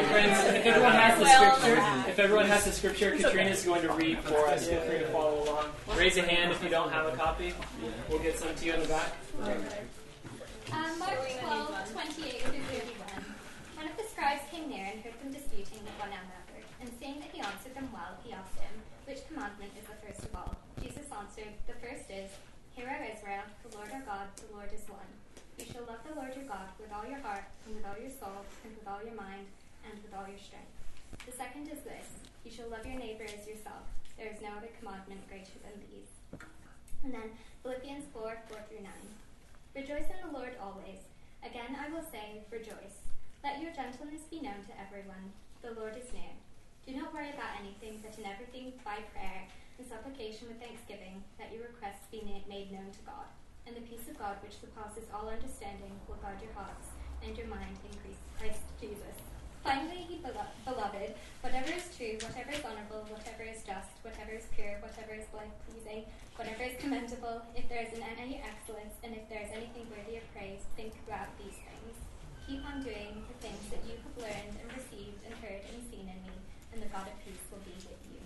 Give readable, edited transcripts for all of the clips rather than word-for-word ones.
Friends, if everyone has the scripture, Katrina is going to read for us. Feel free to follow along. Raise a hand if you don't have a copy. We'll get some to you in the back. Mark 12:28-31. One of the scribes came near and heard them disputing with one another, and seeing that he answered them well, he asked him, "Which commandment is the first of all?" Jesus answered, "The first is, Hear, O Israel, the Lord our God, the Lord is one. You shall love the Lord your God with all your heart, and with all your soul, and with all your mind, and with all your strength. The second is this, you shall love your neighbor as yourself. There is no other commandment greater than these." And then Philippians 4:4-9. Rejoice in the Lord always. Again I will say, rejoice. Let your gentleness be known to everyone. The Lord is near. Do not worry about anything, but in everything by prayer and supplication with thanksgiving, that your requests be made known to God. And the peace of God, which surpasses all understanding, will guard your hearts and your mind in Christ Jesus. Finally, beloved, whatever is true, whatever is honorable, whatever is just, whatever is pure, whatever is pleasing, whatever is commendable, if there is any excellence, and if there is anything worthy of praise, think about these things. Keep on doing the things that you have learned and received and heard and seen in me, and the God of peace will be with you.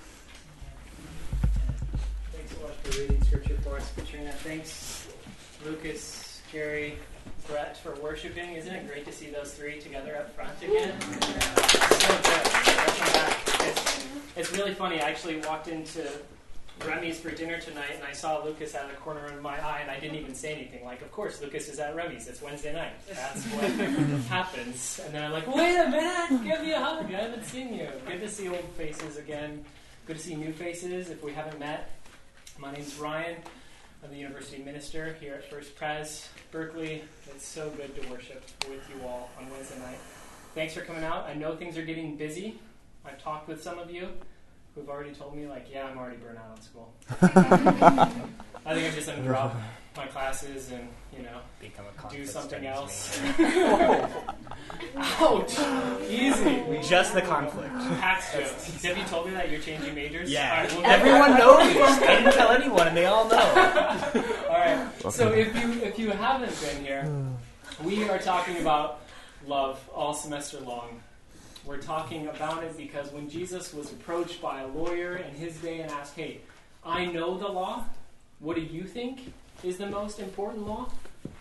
Thanks so much for reading scripture for us, Katrina. Thanks, Lucas, Gary, Brett, for worshiping. Isn't it great to see those three together up front again? So good. Welcome back. It's really funny. I actually walked into Remy's for dinner tonight, and I saw Lucas out of the corner of my eye, and I didn't even say anything. Like, of course, Lucas is at Remy's. It's Wednesday night. That's what happens. And then I'm like, wait a minute, give me a hug. I haven't seen you. Good to see old faces again. Good to see new faces if we haven't met. My name's Ryan. I'm the university minister here at First Pres, Berkeley. It's so good to worship with you all on Wednesday night. Thanks for coming out. I know things are getting busy. I've talked with some of you who've already told me, like, yeah, I'm already burnt out on school. I think I'm just going to drop my classes and, become a do something else. Ouch! Easy. Just the conflict. Tax jokes. Have you told me that you're changing majors? Yeah. All right, we'll everyone knows. I didn't tell anyone, and they all know. All right. So if you haven't been here, we are talking about love all semester long. We're talking about it because when Jesus was approached by a lawyer in his day and asked, "Hey, I know the law. What do you think is the most important law?"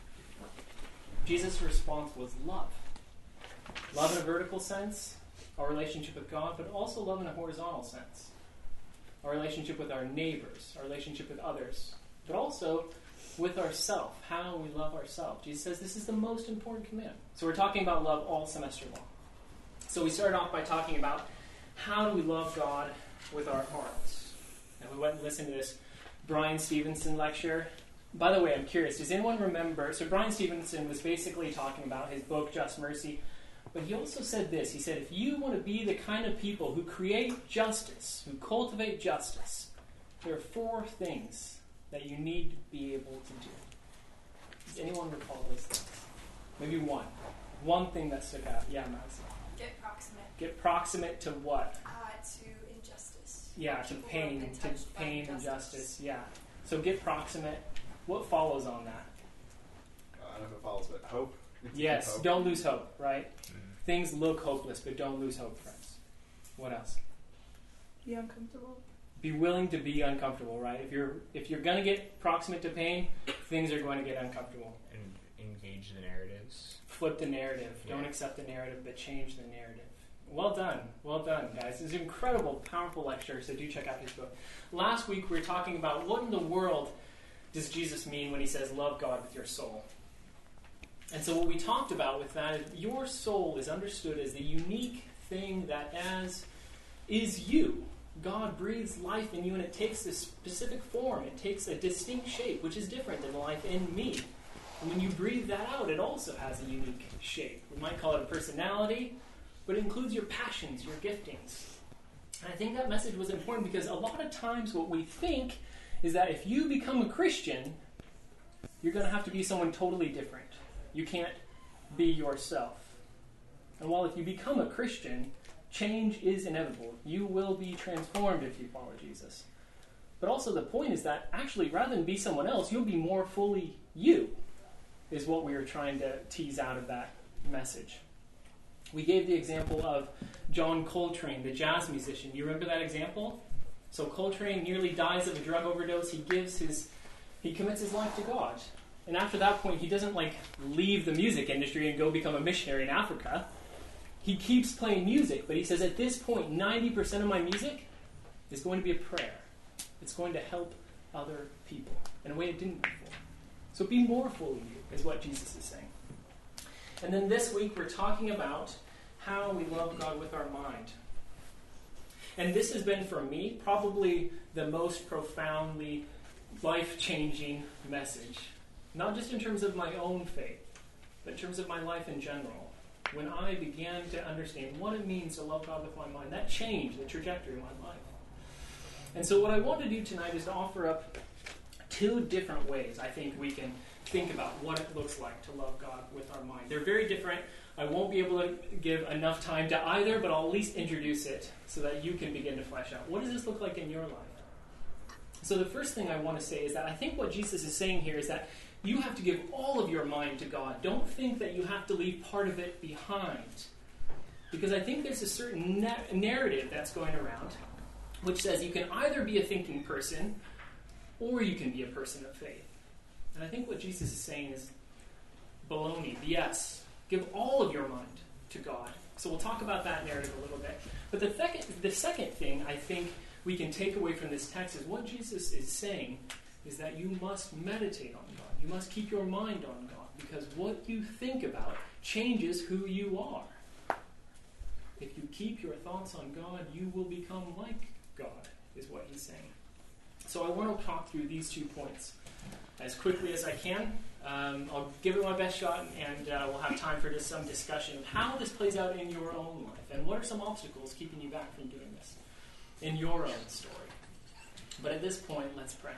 Jesus' response was love. Love in a vertical sense, our relationship with God, but also love in a horizontal sense. Our relationship with our neighbors, our relationship with others, but also with ourselves, how we love ourselves. Jesus says this is the most important command. So we're talking about love all semester long. So we started off by talking about how do we love God with our hearts. And we went and listened to this Brian Stevenson lecture. By the way, I'm curious, does anyone remember? So Brian Stevenson was basically talking about his book, Just Mercy. But he also said this. He said, if you want to be the kind of people who create justice, who cultivate justice, there are 4 things that you need to be able to do. Does anyone recall those things? Maybe one. One thing that stuck out. Yeah, Madison. Get proximate. Get proximate to what? To injustice. Yeah, to pain and justice. Yeah. So get proximate. What follows on that? I don't know if it follows, but hope. Yes, hope. Don't lose hope, right? Things look hopeless, but don't lose hope, friends. What else? Be uncomfortable. Be willing to be uncomfortable, right? If you're going to get proximate to pain, things are going to get uncomfortable. And engage the narratives. Flip the narrative. Yeah. Don't accept the narrative, but change the narrative. Well done, guys. It's an incredible, powerful lecture, so do check out his book. Last week we were talking about what in the world does Jesus mean when he says love God with your soul. And so what we talked about with that is your soul is understood as the unique thing that is you. God breathes life in you, and it takes this specific form. It takes a distinct shape, which is different than the life in me. And when you breathe that out, it also has a unique shape. We might call it a personality, but it includes your passions, your giftings. And I think that message was important because a lot of times what we think is that if you become a Christian, you're going to have to be someone totally different. You can't be yourself. And while if you become a Christian, change is inevitable. You will be transformed if you follow Jesus. But also the point is that actually rather than be someone else, you'll be more fully you, is what we were trying to tease out of that message. We gave the example of John Coltrane, the jazz musician. You remember that example? So Coltrane nearly dies of a drug overdose. He commits his life to God. And after that point, he doesn't leave the music industry and go become a missionary in Africa. He keeps playing music, but he says at this point, 90% of my music is going to be a prayer. It's going to help other people in a way it didn't before. So be more full of you, is what Jesus is saying. And then this week, we're talking about how we love God with our mind. And this has been, for me, probably the most profoundly life-changing message. Not just in terms of my own faith, but in terms of my life in general. When I began to understand what it means to love God with my mind, that changed the trajectory of my life. And so what I want to do tonight is to offer up two different ways I think we can think about what it looks like to love God with our mind. They're very different. I won't be able to give enough time to either, but I'll at least introduce it so that you can begin to flesh out. What does this look like in your life? So the first thing I want to say is that I think what Jesus is saying here is that you have to give all of your mind to God. Don't think that you have to leave part of it behind. Because I think there's a certain narrative that's going around which says you can either be a thinking person or you can be a person of faith. And I think what Jesus is saying is baloney, BS. Give all of your mind to God. So we'll talk about that narrative a little bit. But the second thing I think we can take away from this text is what Jesus is saying is that you must meditate on God. You must keep your mind on God, because what you think about changes who you are. If you keep your thoughts on God, you will become like God, is what he's saying. So I want to talk through these 2 points as quickly as I can. I'll give it my best shot, and we'll have time for just some discussion of how this plays out in your own life, and what are some obstacles keeping you back from doing this in your own story. But at this point, let's pray.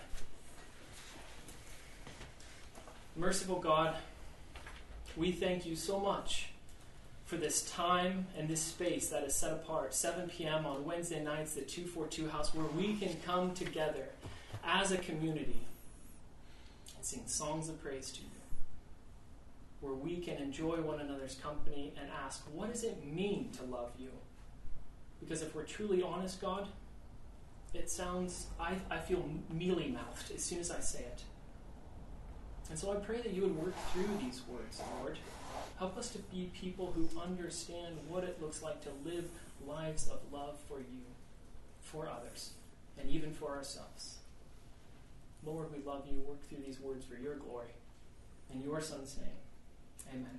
Merciful God, we thank you so much for this time and this space that is set apart, 7 p.m. on Wednesday nights at 242 House, where we can come together as a community and sing songs of praise to you, where we can enjoy one another's company and ask, what does it mean to love you? Because if we're truly honest, God, it sounds, I feel mealy-mouthed as soon as I say it. And so I pray that you would work through these words, Lord. Help us to be people who understand what it looks like to live lives of love for you, for others, and even for ourselves. Lord, we love you. Work through these words for your glory. In your Son's name, amen.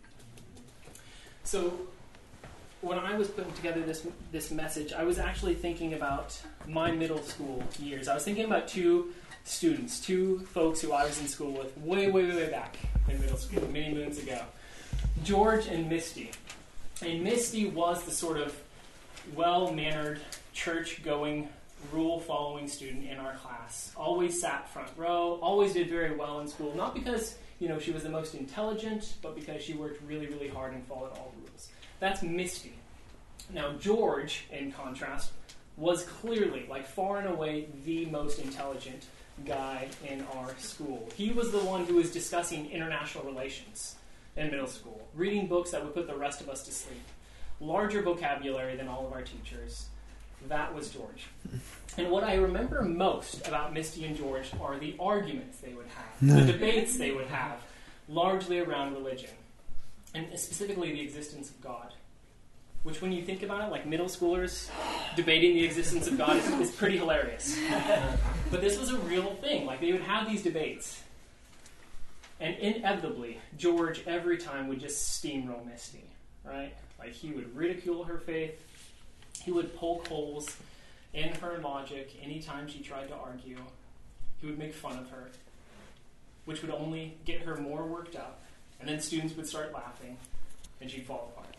So, when I was putting together this message, I was actually thinking about my middle school years. I was thinking about two folks who I was in school with way back in middle school, many moons ago. George and Misty. And Misty was the sort of well-mannered, church-going, rule-following student in our class. Always sat front row, always did very well in school. Not because, she was the most intelligent, but because she worked really, really hard and followed all rules. That's Misty. Now, George, in contrast, was clearly, far and away, the most intelligent guy in our school. He was the one who was discussing international relations in middle school, reading books that would put the rest of us to sleep. Larger vocabulary than all of our teachers. That was George. And what I remember most about Misty and George are the arguments they would have, the debates they would have, largely around religion, and specifically the existence of God. Which, when you think about it, middle schoolers debating the existence of God is pretty hilarious. But this was a real thing. They would have these debates. And inevitably, George every time would just steamroll Misty, right? He would ridicule her faith. He would poke holes in her logic anytime she tried to argue. He would make fun of her, which would only get her more worked up. And then students would start laughing, and she'd fall apart.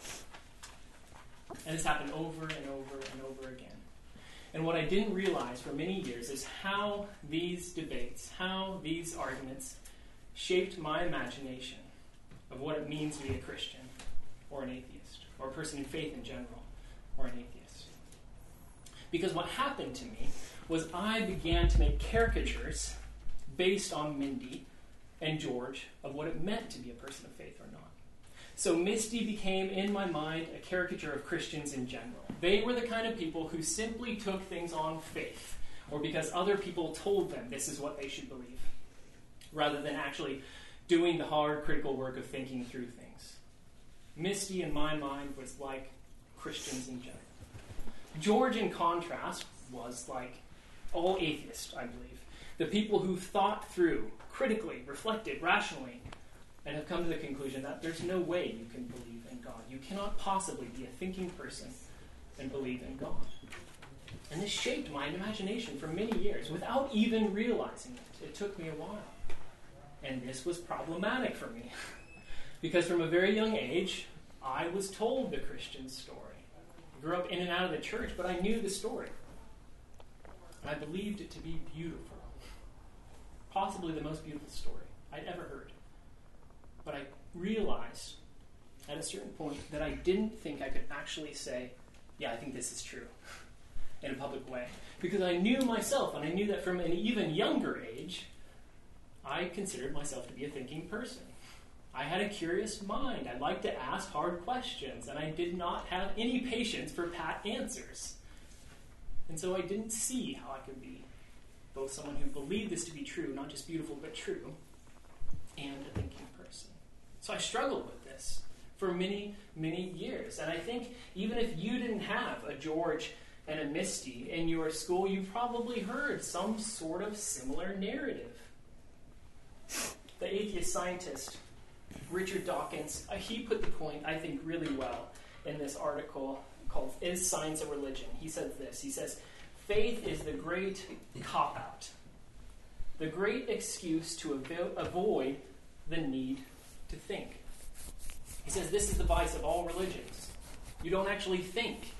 And this happened over and over and over again. And what I didn't realize for many years is how these debates, how these arguments shaped my imagination of what it means to be a Christian or an atheist, or a person in faith in general, or an atheist. Because what happened to me was I began to make caricatures based on Mindy and George of what it meant to be a person of faith or not. So Misty became, in my mind, a caricature of Christians in general. They were the kind of people who simply took things on faith, or because other people told them this is what they should believe, rather than actually doing the hard, critical work of thinking through things. Misty, in my mind, was like Christians in general. George, in contrast, was like all atheists, I believe. The people who thought through, critically, reflected, rationally, and have come to the conclusion that there's no way you can believe in God. You cannot possibly be a thinking person and believe in God. And this shaped my imagination for many years without even realizing it. It took me a while. And this was problematic for me. Because from a very young age, I was told the Christian story. I grew up in and out of the church, but I knew the story. And I believed it to be beautiful. Possibly the most beautiful story I'd ever heard. But I realized at a certain point that I didn't think I could actually say, yeah, I think this is true, in a public way. Because I knew myself, and I knew that from an even younger age, I considered myself to be a thinking person. I had a curious mind. I liked to ask hard questions, and I did not have any patience for pat answers. And so I didn't see how I could be both someone who believed this to be true, not just beautiful, but true, and a thinking person. So I struggled with this for many, many years. And I think even if you didn't have a George and a Misty in your school, you probably heard some sort of similar narrative. The atheist scientist Richard Dawkins, he put the point, I think, really well in this article called Is Science a Religion? He says this. He says, faith is the great cop-out, the great excuse to avoid the need to think. He says this is the vice of all religions. You don't actually think.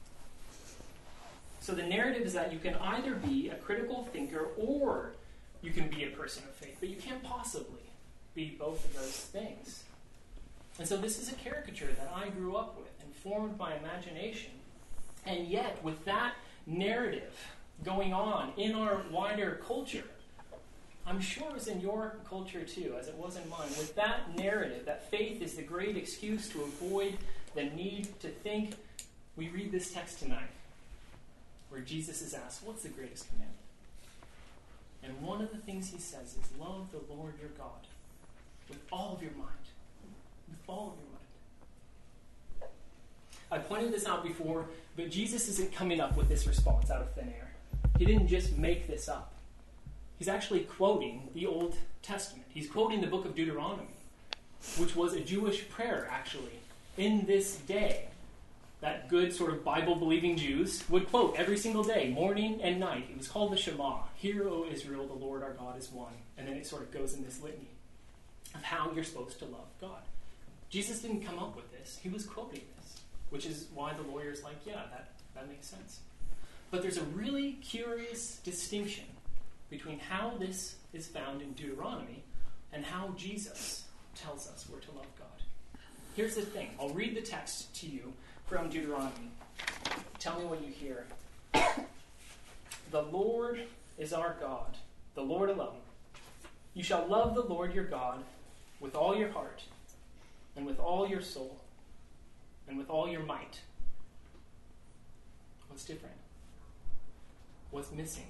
So the narrative is that you can either be a critical thinker or you can be a person of faith, but you can't possibly be both of those things. And so this is a caricature that I grew up with and formed my imagination. And yet, with that narrative going on in our wider culture, I'm sure it was in your culture too, as it was in mine, with that narrative, that faith is the great excuse to avoid the need to think, we read this text tonight, where Jesus is asked, what's the greatest commandment? And one of the things he says is, love the Lord your God with all of your mind. With all of your mind. I pointed this out before, but Jesus isn't coming up with this response out of thin air. He didn't just make this up. He's actually quoting the Old Testament. He's quoting the book of Deuteronomy, which was a Jewish prayer, actually, in this day that good sort of Bible-believing Jews would quote every single day, morning and night. It was called the Shema. Hear, O Israel, the Lord our God is one. And then it sort of goes in this litany of how you're supposed to love God. Jesus didn't come up with this. He was quoting this, which is why the lawyer's like, yeah, that makes sense. But there's a really curious distinction between how this is found in Deuteronomy and how Jesus tells us we're to love God. Here's the thing. I'll read the text to you from Deuteronomy. Tell me what you hear. The Lord is our God, the Lord alone. You shall love the Lord your God with all your heart, and with all your soul, and with all your might. What's different? What's missing?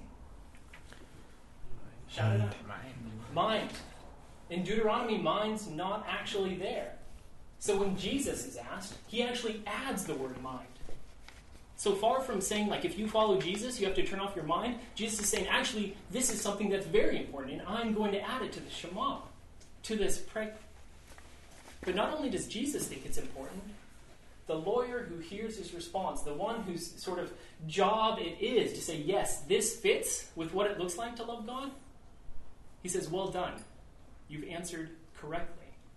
Shout it out. Mind. In Deuteronomy, mind's not actually there. So when Jesus is asked, he actually adds the word mind. So far from saying, like, if you follow Jesus, you have to turn off your mind, Jesus is saying, actually, this is something that's very important, and I'm going to add it to the Shema, to this prayer. But not only does Jesus think it's important, the lawyer who hears his response, the one whose sort of job it is to say, yes, this fits with what it looks like to love God, he says, well done. You've answered correctly.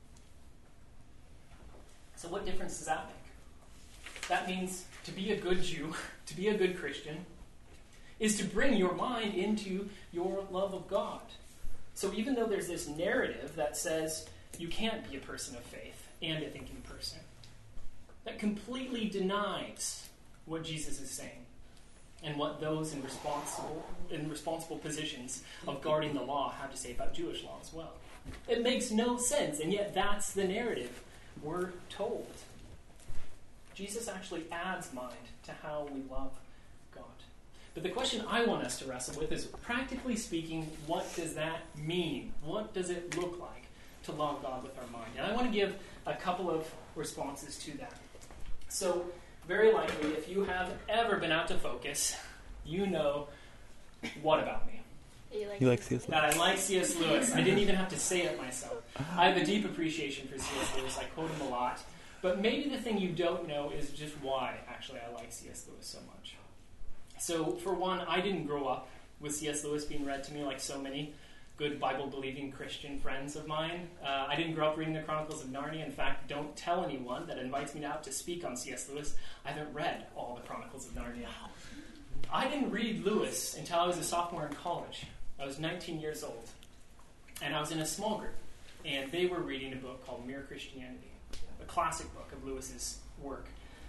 So what difference does that make? That means to be a good Jew, to be a good Christian, is to bring your mind into your love of God. So even though there's this narrative that says you can't be a person of faith and a thinking person, that completely denies what Jesus is saying and what those in responsible positions of guarding the law have to say about Jewish law as well. It makes no sense, and yet that's the narrative we're told. Jesus actually adds mind to how we love God. But the question I want us to wrestle with is, practically speaking, what does that mean? What does it look like to love God with our mind? And I want to give a couple of responses to that. So, very likely, if you have ever been out to Focus, you know what about me? You like C.S. Lewis? That I like C.S. Lewis. I didn't even have to say it myself. I have a deep appreciation for C.S. Lewis. I quote him a lot. But maybe the thing you don't know is just why, actually, I like C.S. Lewis so much. So, for one, I didn't grow up with C.S. Lewis being read to me like so many good Bible-believing Christian friends of mine. I didn't grow up reading the Chronicles of Narnia. In fact, don't tell anyone that invites me out to speak on C.S. Lewis. I haven't read all the Chronicles of Narnia. I didn't read Lewis until I was a sophomore in college. I was 19 years old. And I was in a small group. And they were reading a book called Mere Christianity, a classic book of Lewis's work.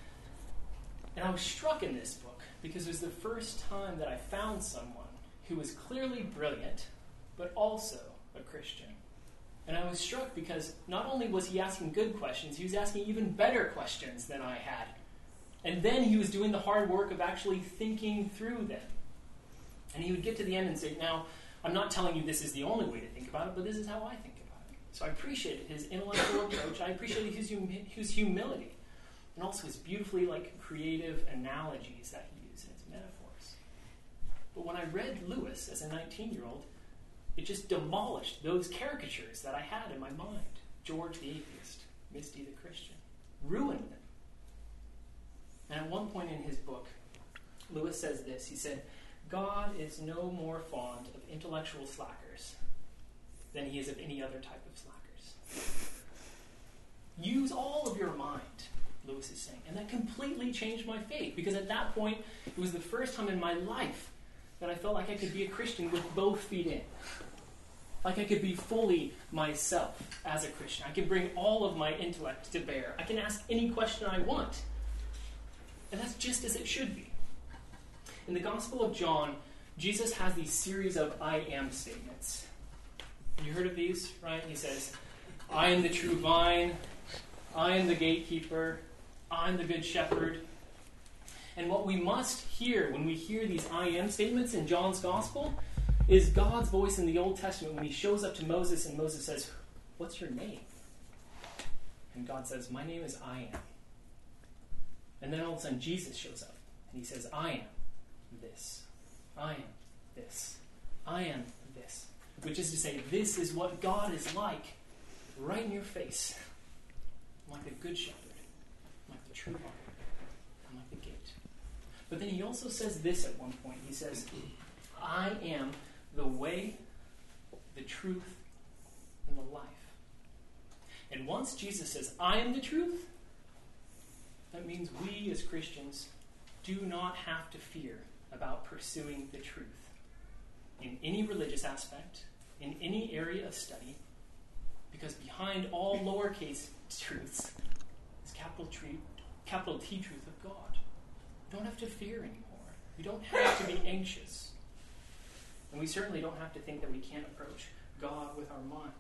And I was struck in this book because it was the first time that I found someone who was clearly brilliant, but also a Christian. And I was struck because not only was he asking good questions, he was asking even better questions than I had. And then he was doing the hard work of actually thinking through them. And he would get to the end and say, now, I'm not telling you this is the only way to think about it, but this is how I think about it. So I appreciated his intellectual approach. I appreciated his humility. And also his beautifully creative analogies that he used in his metaphors. But when I read Lewis as a 19-year-old, it just demolished those caricatures that I had in my mind. George the atheist, Misty the Christian. Ruined them. And at one point in his book, Lewis says this. He said, God is no more fond of intellectual slackers than he is of any other type of slackers. Use all of your mind, Lewis is saying. And that completely changed my faith, because at that point, it was the first time in my life that I felt like I could be a Christian with both feet in. Like I could be fully myself as a Christian. I can bring all of my intellect to bear. I can ask any question I want. And that's just as it should be. In the Gospel of John, Jesus has these series of I am statements. You heard of these, right? He says, I am the true vine. I am the gatekeeper. I'm the good shepherd. And what we must hear when we hear these I am statements in John's Gospel is God's voice in the Old Testament when he shows up to Moses and Moses says, what's your name? And God says, my name is I am. And then all of a sudden Jesus shows up and he says, I am this. I am this. I am this. Which is to say, this is what God is like right in your face. I'm like the good shepherd. I'm like the true vine. I'm like the gate. But then he also says this at one point. He says, I am the way, the truth, and the life. And once Jesus says, I am the truth, that means we as Christians do not have to fear about pursuing the truth in any religious aspect, in any area of study, because behind all lowercase truths is capital T truth of God. You don't have to fear anymore. You don't have to be anxious. And we certainly don't have to think that we can't approach God with our mind.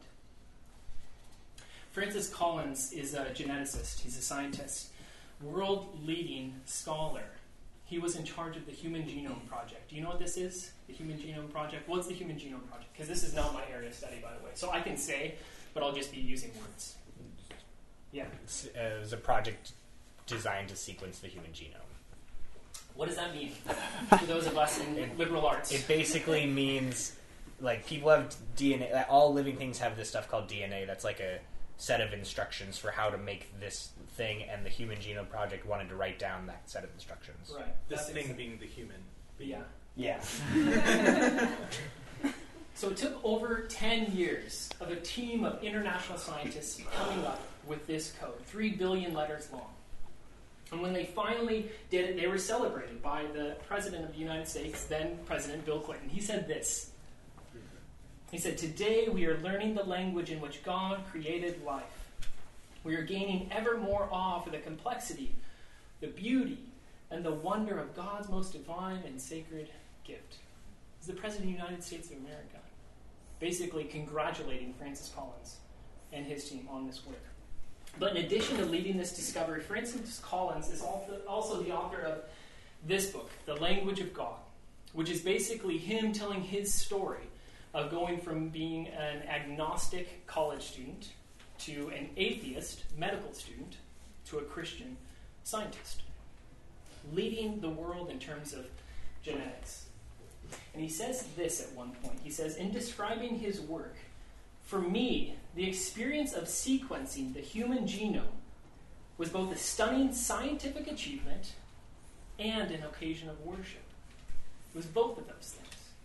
Francis Collins is a geneticist. He's a scientist, world-leading scholar. He was in charge of the Human Genome Project. Do you know what this is? The Human Genome Project? What's the Human Genome Project? Because this is not my area of study, by the way. So I can say, but I'll just be using words. Yeah. It was a project designed to sequence the human genome. What does that mean for those of us in liberal arts? It basically means, people have DNA. All living things have this stuff called DNA. That's like a set of instructions for how to make this thing, and the Human Genome Project wanted to write down that set of instructions. Right. This thing being the human. Yeah. Yeah. So it took over 10 years of a team of international scientists coming up with this code, 3 billion letters long. And when they finally did it, they were celebrated by the President of the United States, then President Bill Clinton. He said this. He said, today we are learning the language in which God created life. We are gaining ever more awe for the complexity, the beauty, and the wonder of God's most divine and sacred gift. This is the President of the United States of America, basically congratulating Francis Collins and his team on this work. But in addition to leading this discovery, Francis Collins is also the author of this book, The Language of God, which is basically him telling his story of going from being an agnostic college student to an atheist medical student to a Christian scientist, leading the world in terms of genetics. And he says this at one point. He says, in describing his work, for me, the experience of sequencing the human genome was both a stunning scientific achievement and an occasion of worship. It was both of those things.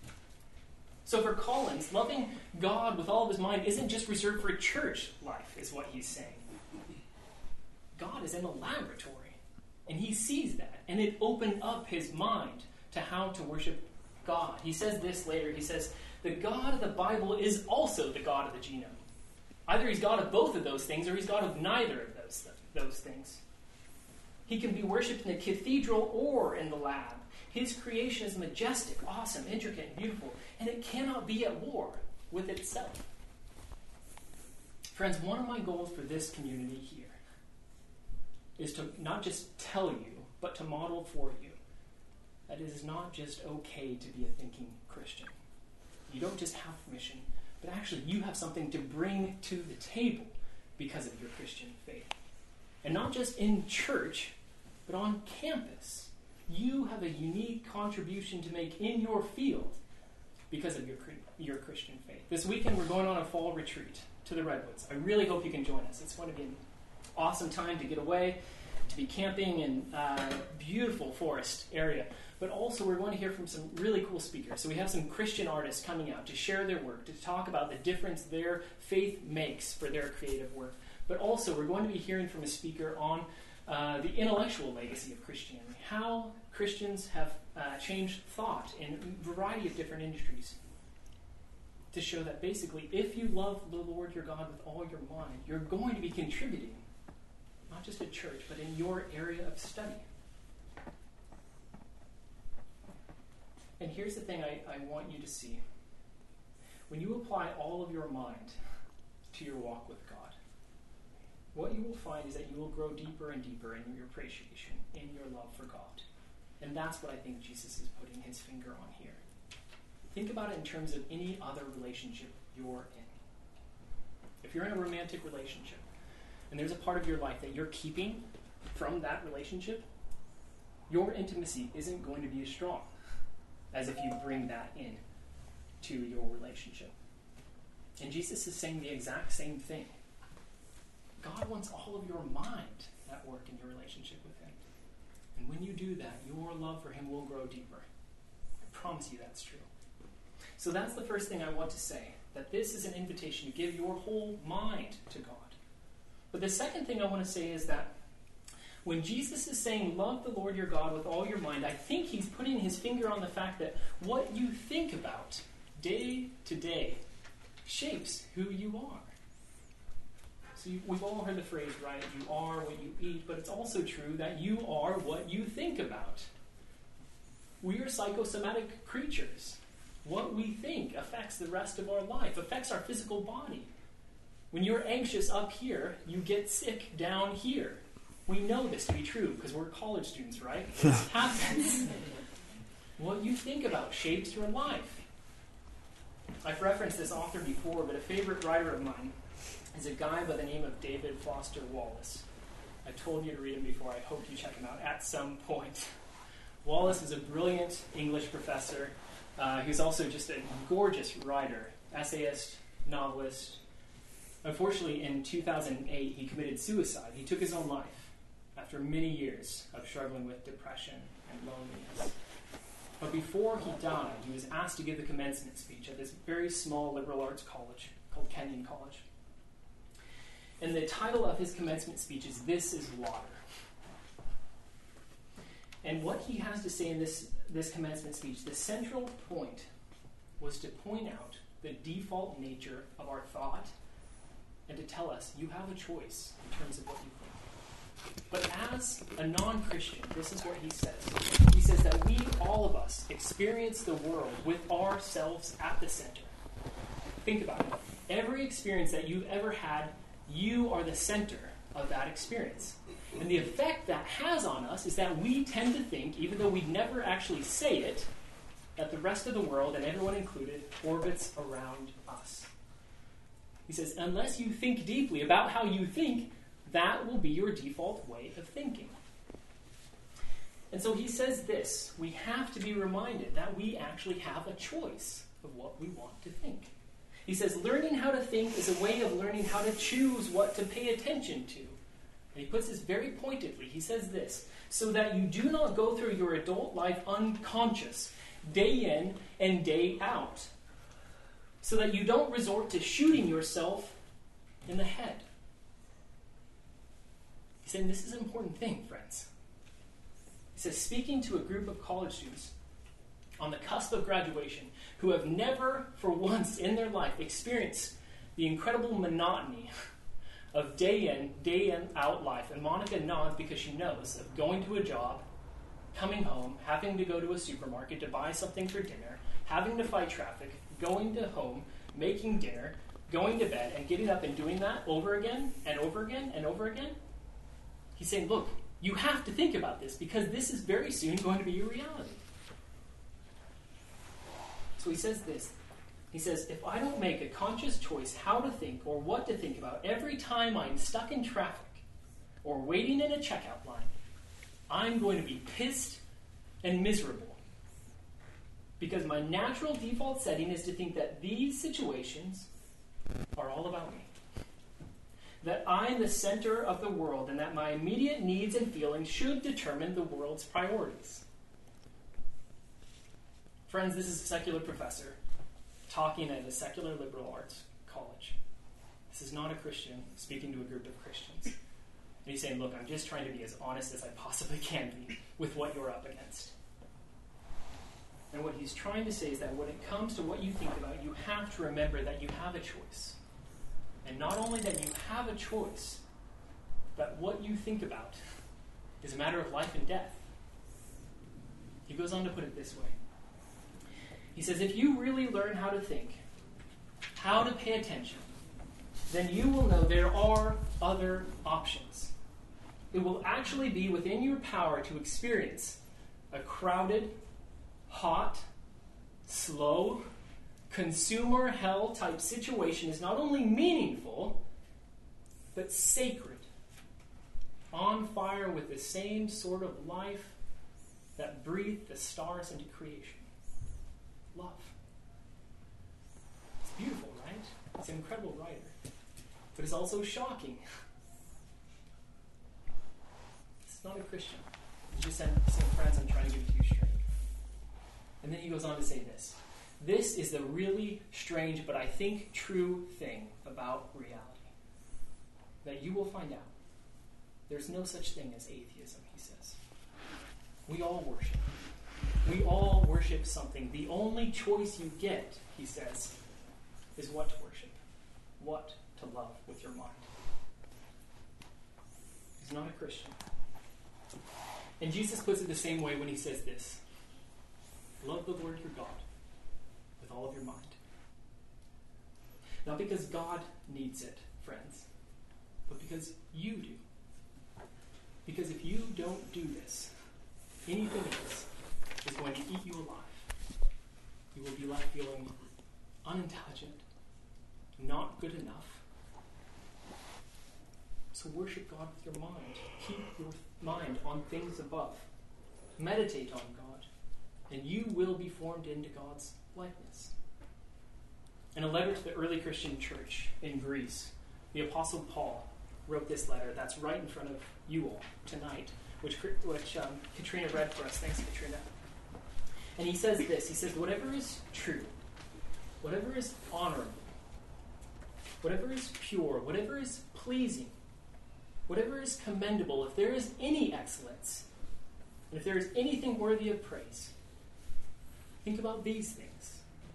So for Collins, loving God with all of his mind isn't just reserved for church life, is what he's saying. God is in a laboratory, and he sees that, and it opened up his mind to how to worship God. He says this later. He says, the God of the Bible is also the God of the genome. Either he's God of both of those things, or he's God of neither of those things. He can be worshipped in a cathedral or in the lab. His creation is majestic, awesome, intricate, and beautiful, and it cannot be at war with itself. Friends, one of my goals for this community here is to not just tell you, but to model for you that it is not just okay to be a thinking Christian. You don't just have permission, but actually you have something to bring to the table because of your Christian faith. And not just in church, but on campus. You have a unique contribution to make in your field because of your Christian faith. This weekend we're going on a fall retreat to the Redwoods. I really hope you can join us. It's going to be an awesome time to get away, to be camping in a beautiful forest area. But also we're going to hear from some really cool speakers. So we have some Christian artists coming out to share their work, to talk about the difference their faith makes for their creative work. But also we're going to be hearing from a speaker on the intellectual legacy of Christianity, how Christians have changed thought in a variety of different industries, to show that basically if you love the Lord your God with all your mind, you're going to be contributing, not just at church, but in your area of study. And here's the thing I want you to see. When you apply all of your mind to your walk with God, what you will find is that you will grow deeper and deeper in your appreciation, in your love for God. And that's what I think Jesus is putting his finger on here. Think about it in terms of any other relationship you're in. If you're in a romantic relationship, and there's a part of your life that you're keeping from that relationship, your intimacy isn't going to be as strong as if you bring that in to your relationship. And Jesus is saying the exact same thing. God wants all of your mind at work in your relationship with him. And when you do that, your love for him will grow deeper. I promise you that's true. So that's the first thing I want to say, that this is an invitation to give your whole mind to God. But the second thing I want to say is that when Jesus is saying, love the Lord your God with all your mind, I think he's putting his finger on the fact that what you think about day to day shapes who you are. So we've all heard the phrase, right? You are what you eat, but it's also true that you are what you think about. We are psychosomatic creatures. What we think affects the rest of our life, affects our physical body. When you're anxious up here, you get sick down here. We know this to be true because we're college students, right? This happens. What you think about shapes your life. I've referenced this author before, but a favorite writer of mine is a guy by the name of David Foster Wallace. I told you to read him before. I hope you check him out at some point. Wallace is a brilliant English professor. He's also just a gorgeous writer, essayist, novelist. Unfortunately, in 2008, he committed suicide. He took his own life after many years of struggling with depression and loneliness. But before he died, he was asked to give the commencement speech at this very small liberal arts college called Kenyon College. And the title of his commencement speech is "This is Water." And what he has to say in this commencement speech, the central point was to point out the default nature of our thought and to tell us you have a choice in terms of what you think. But as a non-Christian, this is what he says. He says that we, all of us, experience the world with ourselves at the center. Think about it. Every experience that you've ever had, you are the center of that experience. And the effect that has on us is that we tend to think, even though we'd never actually say it, that the rest of the world, and everyone included, orbits around us. He says, unless you think deeply about how you think, that will be your default way of thinking. And so he says this, we have to be reminded that we actually have a choice of what we want to think. He says, learning how to think is a way of learning how to choose what to pay attention to. And he puts this very pointedly. He says this, so that you do not go through your adult life unconscious, day in and day out, so that you don't resort to shooting yourself in the head. He's saying this is an important thing, friends. He says, speaking to a group of college students on the cusp of graduation who have never, for once in their life, experienced the incredible monotony of day in, out life. And Monica nods because she knows of going to a job, coming home, having to go to a supermarket to buy something for dinner, having to fight traffic, going to home, making dinner, going to bed, and getting up and doing that over again and over again and over again. He's saying, look, you have to think about this because this is very soon going to be your reality. So he says this. He says, if I don't make a conscious choice how to think or what to think about every time I'm stuck in traffic or waiting in a checkout line, I'm going to be pissed and miserable. Because my natural default setting is to think that these situations are all about me. That I'm the center of the world and that my immediate needs and feelings should determine the world's priorities. Friends, this is a secular professor talking at a secular liberal arts college. This is not a Christian speaking to a group of Christians. And he's saying, look, I'm just trying to be as honest as I possibly can be with what you're up against. And what he's trying to say is that when it comes to what you think about, you have to remember that you have a choice. And not only that you have a choice, but what you think about is a matter of life and death. He goes on to put it this way. He says, if you really learn how to think, how to pay attention, then you will know there are other options. It will actually be within your power to experience a crowded, hot, slow, consumer hell type situation is not only meaningful, but sacred. On fire with the same sort of life that breathed the stars into creation. Love. It's beautiful, right? It's an incredible writer. But it's also shocking. It's not a Christian. He's just saying, friends, I'm trying to give it to you straight. And then he goes on to say this. This is the really strange, but I think true thing about reality. That you will find out. There's no such thing as atheism, he says. We all worship. We all worship something. The only choice you get, he says, is what to worship. What to love with your mind. He's not a Christian. And Jesus puts it the same way when he says this. Love the Lord your God with all of your mind. Not because God needs it, friends, but because you do. Because if you don't do this, anything else is going to eat you alive. You will be left feeling unintelligent, not good enough. So worship God with your mind. Keep your mind on things above. Meditate on God, and you will be formed into God's likeness. In a letter to the early Christian church in Greece, the Apostle Paul wrote this letter that's right in front of you all tonight, which Katrina read for us. Thanks, Katrina. And he says this. He says, whatever is true, whatever is honorable, whatever is pure, whatever is pleasing, whatever is commendable, if there is any excellence, and if there is anything worthy of praise, think about these things.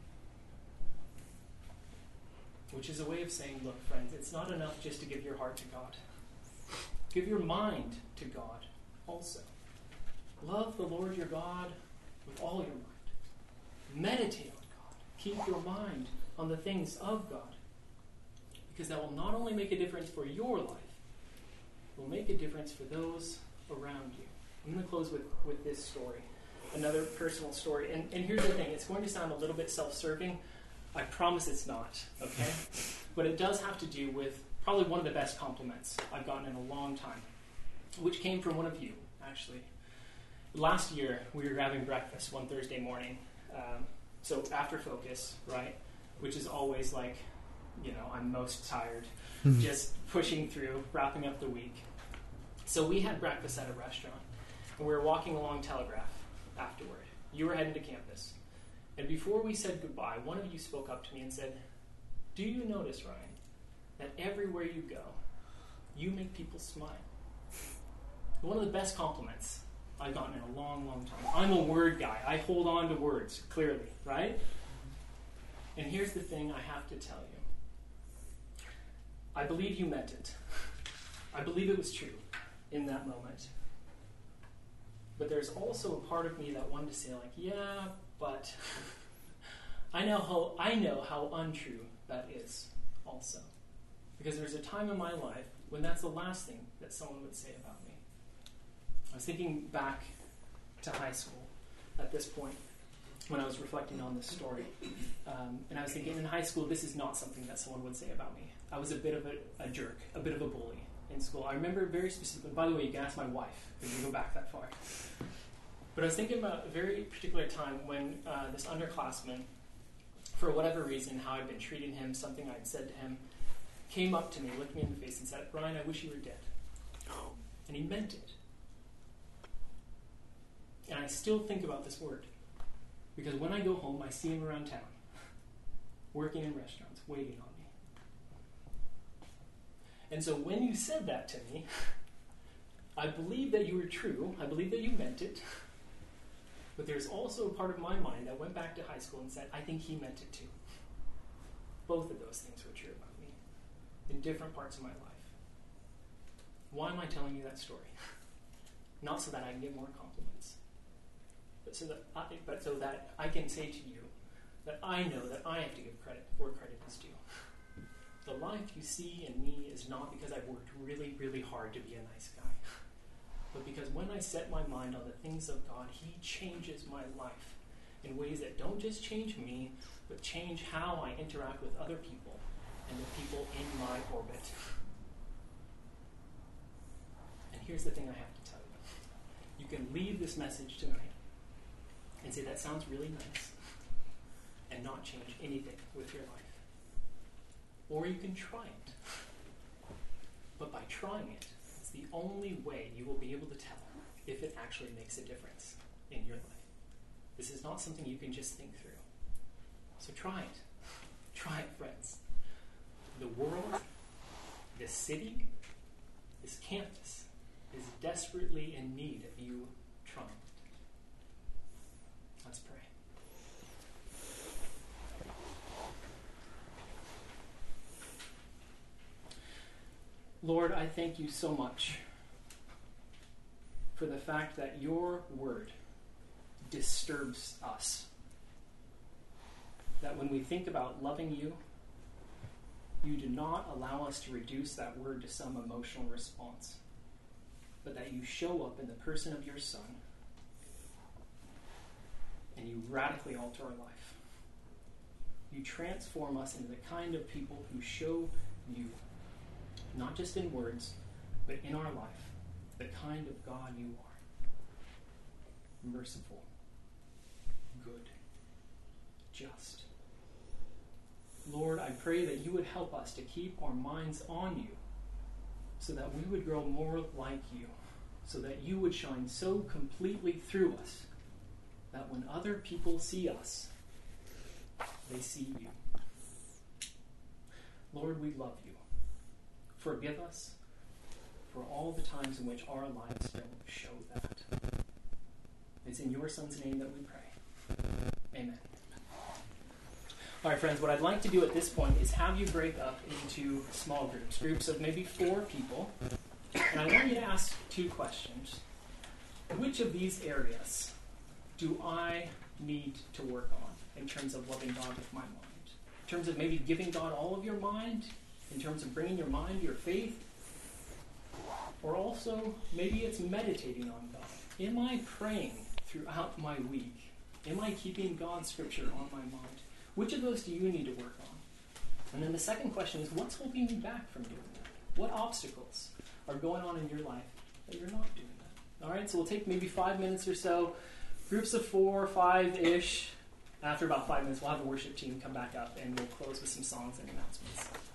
Which is a way of saying, look, friends, it's not enough just to give your heart to God. Give your mind to God also. Love the Lord your God with all your mind. Meditate on God. Keep your mind on the things of God. Because that will not only make a difference for your life, will make a difference for those around you. I'm going to close with this story, another personal story. And here's the thing, it's going to sound a little bit self-serving. I promise it's not, okay? But it does have to do with probably one of the best compliments I've gotten in a long time, which came from one of you, actually. Last year, we were having breakfast one Thursday morning. So after Focus, right, which is always like, I'm most tired, just pushing through, wrapping up the week. So we had breakfast at a restaurant, and we were walking along Telegraph afterward. You were heading to campus. And before we said goodbye, one of you spoke up to me and said, "Do you notice, Ryan, that everywhere you go, you make people smile?" One of the best compliments I've gotten in a long, long time. I'm a word guy. I hold on to words, clearly, right? And here's the thing I have to tell you. I believe you meant it. I believe it was true in that moment. But there's also a part of me that wanted to say, like, yeah, but I know how untrue that is also. Because there's a time in my life when that's the last thing that someone would say about me. I was thinking back to high school at this point when I was reflecting on this story. And I was thinking, in high school, this is not something that someone would say about me. I was a bit of a jerk, a bit of a bully in school. I remember very specifically, by the way, you can ask my wife if you go back that far. But I was thinking about a very particular time when this underclassman, for whatever reason, how I'd been treating him, something I'd said to him, came up to me, looked me in the face and said, "Ryan, I wish you were dead." And he meant it. And I still think about this word. Because when I go home, I see him around town, working in restaurants, waiting on me. And so when you said that to me, I believe that you were true. I believe that you meant it. But there's also a part of my mind that went back to high school and said, I think he meant it too. Both of those things were true about me in different parts of my life. Why am I telling you that story? Not so that I can get more compliments, but so that I can say to you that I know that I have to give credit where credit is due. The life you see in me is not because I've worked really, really hard to be a nice guy, but because when I set my mind on the things of God, He changes my life in ways that don't just change me, but change how I interact with other people and the people in my orbit. And here's the thing I have to tell you. You can leave this message tonight and say, that sounds really nice, and not change anything with your life. Or you can try it. But by trying it, it's the only way you will be able to tell if it actually makes a difference in your life. This is not something you can just think through. So try it. Try it, friends. The world, this city, this campus is desperately in need of you trying it. Let's pray. Lord, I thank you so much for the fact that your word disturbs us. That when we think about loving you, you do not allow us to reduce that word to some emotional response, but that you show up in the person of your Son and you radically alter our life. You transform us into the kind of people who show you, not just in words, but in our life, the kind of God you are. Merciful, good, just. Lord, I pray that you would help us to keep our minds on you so that we would grow more like you, so that you would shine so completely through us that when other people see us, they see you. Lord, we love you. Forgive us for all the times in which our lives don't show that. It's in your Son's name that we pray. Amen. All right, friends, what I'd like to do at this point is have you break up into small groups of maybe 4 people. And I want you to ask 2 questions. Which of these areas do I need to work on in terms of loving God with my mind? In terms of maybe giving God all of your mind? In terms of bringing your mind to your faith? Or also, maybe it's meditating on God. Am I praying throughout my week? Am I keeping God's scripture on my mind? Which of those do you need to work on? And then the second question is, what's holding you back from doing that? What obstacles are going on in your life that you're not doing that? All right, so we'll take maybe 5 minutes or so, groups of 4, 5-ish. After about 5 minutes, we'll have the worship team come back up, and we'll close with some songs and announcements.